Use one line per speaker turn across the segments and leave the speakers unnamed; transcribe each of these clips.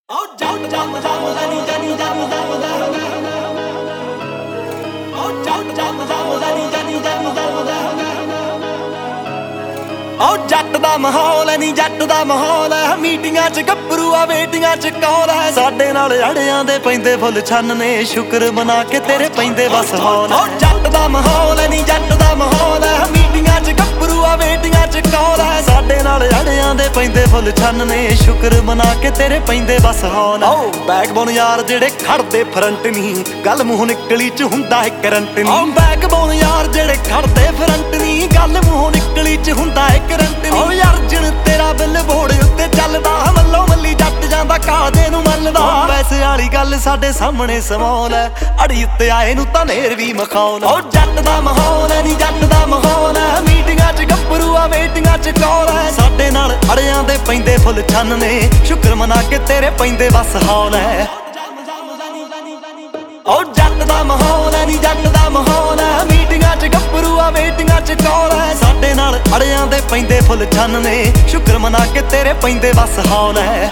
जट दा माहौल है नी जट दा माहौल है मीटिंगां च गब्बरू आ वेटिंगां च कौल है साडे नाल अड़ियां दे पैंदे फुल छन ने शुक्र मना के तेरे पैंदे बस हौल जट दा माहौल है नी जट दा माहौल है मीटिंगां च गब्बरू आ वेटिंगां च कौल है साडे नाल अड़ियां दे पैंदे फुल छन ने शुक्र मना के तेरे पैंदे बस हौल बैकबोन यार जेड़े खड़दे फ्रंट नी गल मूंह निकली च हुंदा है करंट नी बैकबोन यार जेड़े खड़दे फ्रंट नी गल मूंह निकली च हुंदा है करंट नी ओ अर्जुन तेरा बिल बोड़ उत्ते चलदा मल्लो मल्ली जट जांदा कादे नूं मलदा पैसे वाली गल साडे सामने समौल है अड़ी उत्ते आए नूं तां नेर भी मखौल ओ जट दा माहौल है नी जट दा माहौल है मीटिंगां च गब्बरू आ वेटिंगां च कौल है साडे नाल अड़ियां दे पैंदे फुल छन ने शुक्र मना के तेरे पैंदे बस हौल है ओ जट दा माहौल है नी जट दा माहौल है मीटिंगां च गब्बरू आ वेटिंगां च कौल है साडे नाल अड़ियां दे पैंदे फुल छन ने शुक्र मना के तेरे पैंदे बस हौल है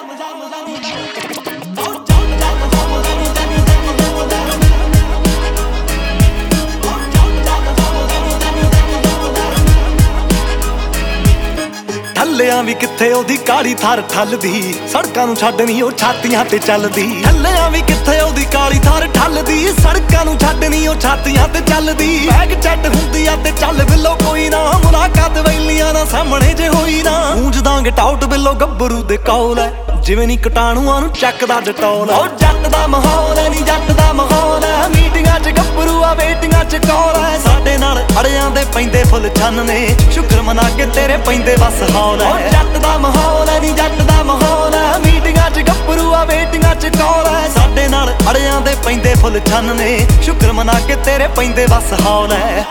ਠੱਲਿਆਂ ਵੀ ਕਿੱਥੇ ਉਹਦੀ ਕਾਲੀ ਥਾਰ ਠੱਲਦੀ ਸੜਕਾਂ ਨੂੰ ਛੱਡ ਨੀ ਉਹ ਛਾਤੀਆਂ ਤੇ ਚੱਲਦੀ ਠੱਲਿਆਂ ਵੀ ਕਿੱਥੇ ਉਹਦੀ ਕਾਲੀ ਥਾਰ ਠੱਲਦੀ ਸੜਕਾਂ ਨੂੰ ਛੱਡ ਨੀ ਉਹ ਛਾਤੀਆਂ ਤੇ ਚੱਲਦੀ ਬੈਗ ਚੱਟ ਹੁੰਦੀ ਆ ਤੇ ਚੱਲ ਬਿੱਲੋ ਕੋਈ ਨਾ ਮੁਲਾਕਾਤ ਵੈਲੀਆਂ ਨਾ ਸਾਹਮਣੇ ਜੇ ਹੋਈ ਨਾ ਗੂੰਜ ਦਾਂਗੇ ਟਾਊਟ ਬਿੱਲੋ ਗੱਭਰੂ ਦੇ ਕੌਲ ਹੈ ਜਿਵੇਂ ਨੀ ਕਟਾਣੂਆਂ ਨੂੰ ਚੱਕਦਾ ਡਟੌਲ ਉਹ ਜੱਟ ਦਾ ਮਾਹੌਲ ਹੈ ਨੀ ਜੱਟ ਦਾ ਮਾਹੌਲ ਹੈ ਮੀਟਿੰਗਾਂ 'ਚ ਗੱਭਰੂ ਆ ਵੇਟਿੰਗਾਂ 'ਚ ਕੌਲ ਹੈ ਸਾਡੇ ਨਾਲ ਅੜਿਆਂ ਦੇ ਪੈਂਦੇ ਫੁੱਲ ਛੰਨ ਨੇ ਸ਼ੁਕਰ ਮਨਾ ਕੇ ਤੇਰੇ ਪੈਂਦੇ ਬਸ ਹੌਲ ਹੈ ਜੱਟ ਦਾ ਮਾਹੌਲ ਹੈ ਨੀ ਜੱਟ ਦਾ ਮਾਹੌਲ ਹੈ ਮੀਟਿੰਗਾਂ 'ਚ ਗੱਭਰੂ ਆ ਵੇਟਿੰਗਾਂ 'ਚ ਕੌਲ ਹੈ ਸਾਡੇ ਨਾਲ ਅੜਿਆਂ ਦੇ ਪੈਂਦੇ ਫੁੱਲ ਛੰਨ ਨੇ ਸ਼ੁਕਰ ਮਨਾ ਕੇ ਤੇਰੇ ਪੈਂਦੇ ਬਸ ਹੌਲ ਹੈ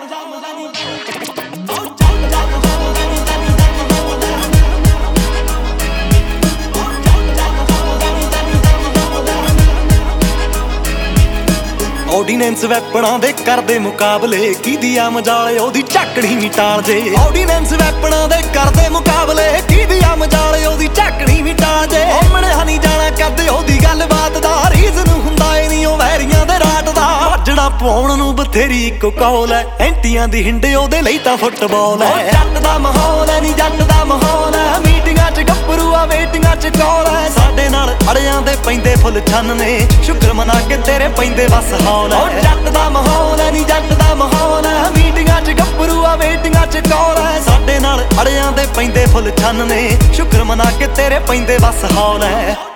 ਆਰਡੀਨੈਂਸ ਵੈਪਣਾਂ ਦੇ ਕਰਦੇ ਮੁਕਾਬਲੇ ਕੀਦੀ ਆ ਮਜਾਲ ਉਹਦੀ ਝਾਕੜੀ ਵੀ ਟਾਲ ਜੇ ਆਰਡੀਨੈਂਸ ਵੈਪਣਾਂ ਦੇ ਕਰਦੇ ਮੁਕਾਬਲੇ ਕੀਦੀ ਆ ਮਜਾਲ ਉਹਦੀ ਝਾਕੜੀ ਵੀ ਟਾਲ ਜੇ ਮਣਿਆ ਨਹੀਂ ਜਾਣਾ ਕਦੇ ਉਹਦੀ ਗੱਲਬਾਤ ਦਾ ਰੀਜ਼ਨ ਹੁੰਦਾ ਏ ਨਹੀਂ ਉਹ ਵੈਰੀਆਂ ਦੇ ਰਾਟ ਦਾ ਵੱਜਣਾ ਪਾਉਣ ਨੂੰ ਬਥੇਰੀ ਇੱਕੋ ਕੌਲ ਹੈ ਐਂਟੀਆਂ ਦੀ ਹਿੰਡੇ ਉਹਦੇ ਲਈ ਤਾਂ ਫੁੱਟਬਾਲ ਹੈ ਜੱਟ ਦਾ ਮਾਹੌਲ ਹੈ ਨੀ ਜੱਟ ਦਾ ਮਾਹੌਲ ਹੈ ਮੀਟਿੰਗਾਂ 'ਚ ਗੱਭਰੂ ਆ ਵੇਟਿੰਗਾਂ 'ਚ ਕੌਲ ਹੈ ਸਾਡੇ ਨਾਲ ਅੜਿਆਂ ਦੇ ਪੈਂਦੇ ਫੁੱਲ ਛੰਨ ਨੇ ਸ਼ੁਕਰ ਮਨਾ ਕੇ ਤੇਰੇ ਪੈਂਦੇ ਬਸ ਹੌਲ ਹੈ ਜੱਟ ਦਾ ਮਾਹੌਲ ਹੈ ਨੀ ਜੱਟ ਦਾ ਮਾਹੌਲ ਹੈ ਮੀਟਿੰਗਾਂ 'ਚ ਗੱਭਰੂ ਆ ਵੇਟਿੰਗਾਂ 'ਚ ਕੌਲ ਹੈ ਸਾਡੇ ਨਾਲ ਅੜਿਆਂ ਦੇ ਪੈਂਦੇ ਫੁੱਲ ਛੰਨ ਨੇ ਸ਼ੁਕਰ ਮਨਾ ਕੇ ਤੇਰੇ ਪੈਂਦੇ ਬਸ ਹੌਲ ਹੈ